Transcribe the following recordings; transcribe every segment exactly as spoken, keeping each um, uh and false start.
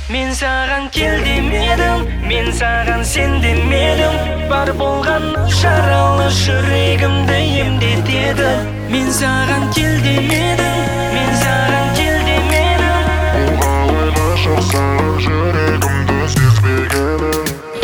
Мен саған кел демедім, мен саған сен демедім. Бар болған жаралы жүрегімді емдетеді. Мен саған кел демедім, мен саған кел демедім. Болғалы ғашық саған жүрегімді сезбегенім.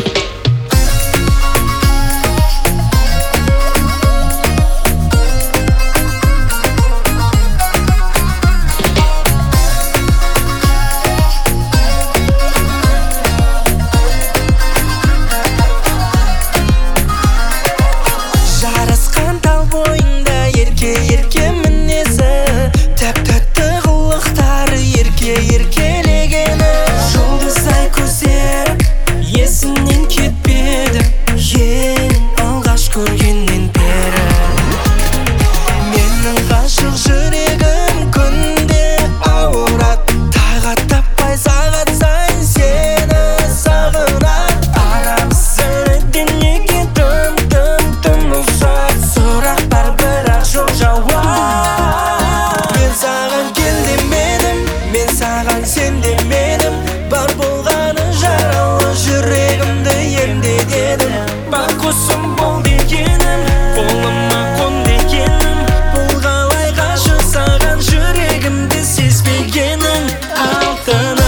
Ерке мінезі, тәп-тәтті қылықтары, ерке-еркелегені. Жұлдыздай көздері есімнен кетпеді, ең алғаш көргеннен бері. Менің ғашық жүрегім күнде ауырады, тағат таппай сағат сайын сені сағынады. Арамыз әлі неге тым-тым-тым ұзақ, сұрақ бар бірақ жоқ жауап. Мен саған кел демедім, мен саған сен демедім. Бар болғаны жаралы жүрегімді емдетеді. Бар құсым бол дегенім, қолыма қон дегенім. Бұл қалай ғашық саған жүрегімді сезбегенің алтыным.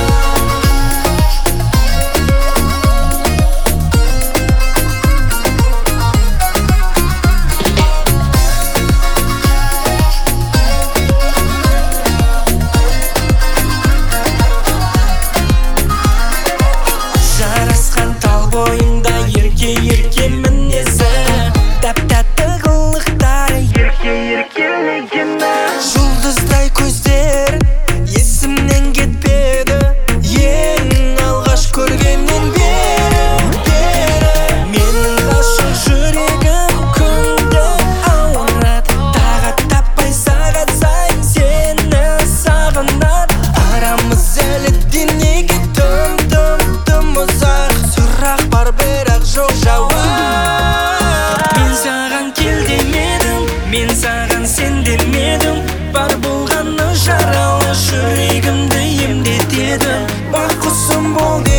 Бойында ерке-ерке мінезі, тәп-тәтті қылықтары, ерке-еркелегені. Жұлдыздай көздер есімнен кетпеді, ең алғаш көргеннен бері. Менің ғашық жүрегім күнде ауырады, тағат таппай сағат сайын сені сағынады. Арамыз әлі де неге тым-тым-тым ұзақ, сұрақ бар бірақ жоқ жауап. Мен саған кел демедім, мен саған сен демедім. Бар болғаны жаралы жүрегімді емдетеді. Бар құсым бол